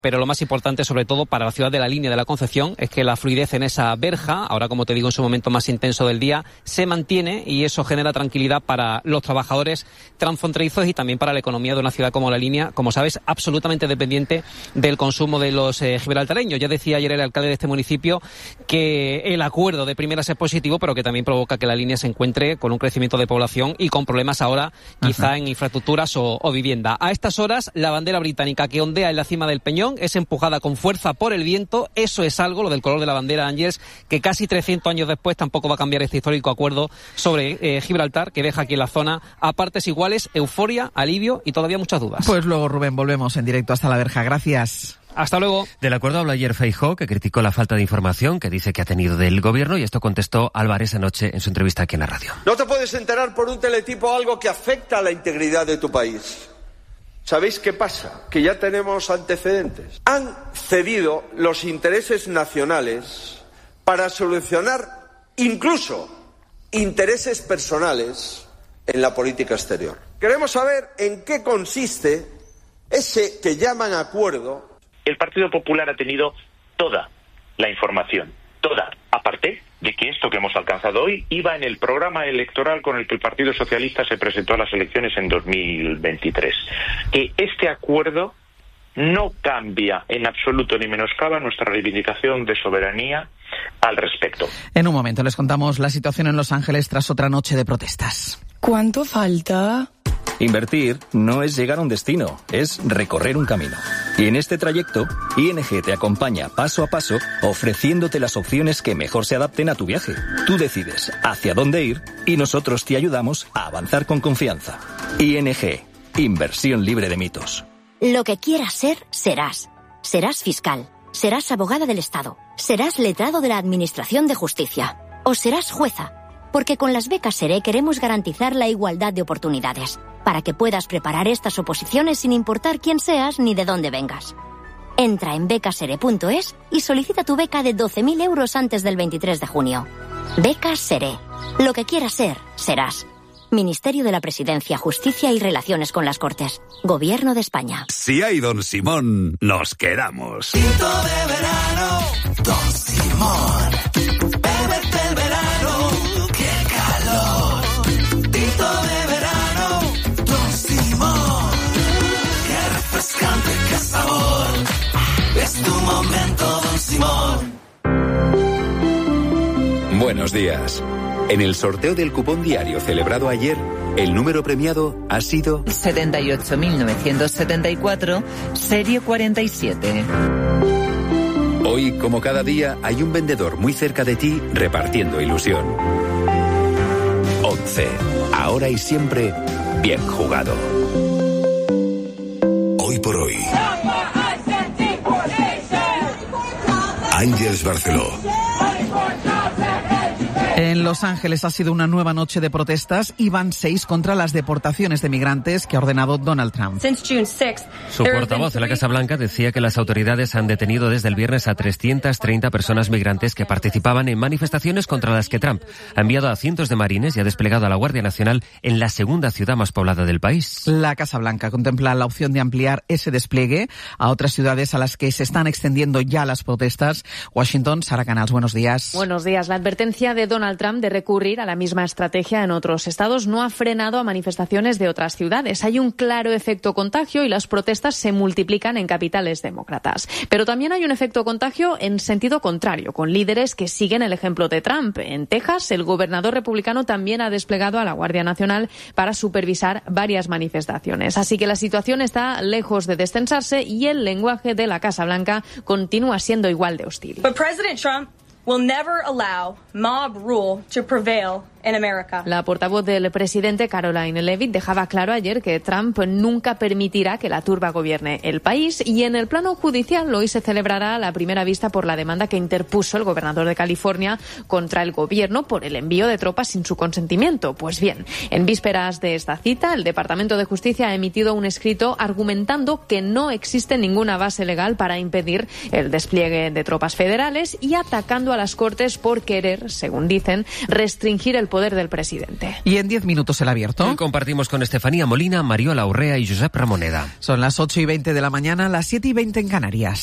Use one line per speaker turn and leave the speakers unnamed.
Pero lo más importante, sobre todo para la ciudad de La Línea de la Concepción, es que la fluidez en esa verja, ahora como te digo en su momento más intenso del día, se mantiene y eso genera tranquilidad para los trabajadores transfronterizos y también para la economía de una ciudad como La Línea, como sabes, absolutamente dependiente del consumo de los gibraltareños. Ya decía ayer el alcalde de este municipio que el acuerdo de primeras es positivo, pero que también provoca que La Línea se encuentre con un crecimiento de población y con problemas ahora quizá en infraestructuras o vivienda. A estas horas, la bandera británica que ondea en la cima del Peñón es empujada con fuerza por el viento. Eso es algo, lo del color de la bandera, Ángeles, que casi 300 años después tampoco va a cambiar este histórico acuerdo sobre Gibraltar, que deja aquí en la zona a partes iguales euforia, alivio y todavía muchas dudas.
Pues luego, Rubén, volvemos en directo hasta la verja. Gracias.
Hasta luego.
Del acuerdo habló ayer Feijóo, que criticó la falta de información que dice que ha tenido del gobierno, y esto contestó Álvarez anoche en su entrevista aquí en la radio.
No te puedes enterar por un teletipo algo que afecta a la integridad de tu país. ¿Sabéis qué pasa? Que ya tenemos antecedentes. Han cedido los intereses nacionales para solucionar incluso intereses personales en la política exterior. Queremos saber en qué consiste ese que llaman acuerdo.
El Partido Popular ha tenido toda la información, toda, aparte de que esto que hemos alcanzado hoy iba en el programa electoral con el que el Partido Socialista se presentó a las elecciones en 2023. Que este acuerdo no cambia en absoluto ni menoscaba nuestra reivindicación de soberanía al respecto.
En un momento les contamos la situación en Los Ángeles tras otra noche de protestas.
¿Cuánto falta?
Invertir no es llegar a un destino, es recorrer un camino. Y en este trayecto, ING te acompaña paso a paso, ofreciéndote las opciones que mejor se adapten a tu viaje. Tú decides hacia dónde ir y nosotros te ayudamos a avanzar con confianza. ING, inversión libre de mitos.
Lo que quieras ser, serás. Serás fiscal, serás abogada del Estado, serás letrado de la Administración de Justicia o serás jueza. Porque con las becas SERE queremos garantizar la igualdad de oportunidades, para que puedas preparar estas oposiciones sin importar quién seas ni de dónde vengas. Entra en becasere.es y solicita tu beca de 12.000 euros antes del 23 de junio. Becas SERE. Lo que quieras ser, serás. Ministerio de la Presidencia, Justicia y Relaciones con las Cortes. Gobierno de España.
Si hay Don Simón, nos quedamos.
Tinto de verano, Don Simón. Bébete el verano, qué calor. Tinto de verano, Don Simón. Qué refrescante, qué sabor. Es tu momento, Don Simón.
Buenos días. En el sorteo del cupón diario celebrado ayer, el número premiado ha sido
78.974, serie 47.
Hoy, como cada día, hay un vendedor muy cerca de ti repartiendo ilusión. 11. Ahora y siempre, bien jugado.
Hoy por hoy. Ángeles Barceló.
En Los Ángeles ha sido una nueva noche de protestas y van 6 contra las deportaciones de migrantes que ha ordenado Donald Trump.
Su portavoz en la Casa Blanca decía que las autoridades han detenido desde el viernes a 330 personas migrantes que participaban en manifestaciones contra las que Trump ha enviado a cientos de marines y ha desplegado a la Guardia Nacional en la segunda ciudad más poblada del país.
La Casa Blanca contempla la opción de ampliar ese despliegue a otras ciudades a las que se están extendiendo ya las protestas. Washington, Sara Canals, buenos días.
Buenos días. La advertencia de Donald Trump de recurrir a la misma estrategia en otros estados no ha frenado a manifestaciones de otras ciudades. Hay un claro efecto contagio y las protestas se multiplican en capitales demócratas. Pero también hay un efecto contagio en sentido contrario, con líderes que siguen el ejemplo de Trump. En Texas, el gobernador republicano también ha desplegado a la Guardia Nacional para supervisar varias manifestaciones. Así que la situación está lejos de descensarse y el lenguaje de la Casa Blanca continúa siendo igual de hostil.
But President Trump will never allow mob rule to prevail in America.
La portavoz del presidente, Caroline Leavitt, dejaba claro ayer que Trump nunca permitirá que la turba gobierne el país, y en el plano judicial hoy se celebrará la primera vista por la demanda que interpuso el gobernador de California contra el gobierno por el envío de tropas sin su consentimiento. Pues bien, en vísperas de esta cita, el Departamento de Justicia ha emitido un escrito argumentando que no existe ninguna base legal para impedir el despliegue de tropas federales y atacando a las Cortes por querer, según dicen, restringir el poder del presidente.
Y en 10 minutos el abierto.
Hoy compartimos con Estefanía Molina, Mariola Urrea y Josep Ramoneda.
Son las 8:20 de la mañana, las 7:20 en Canarias.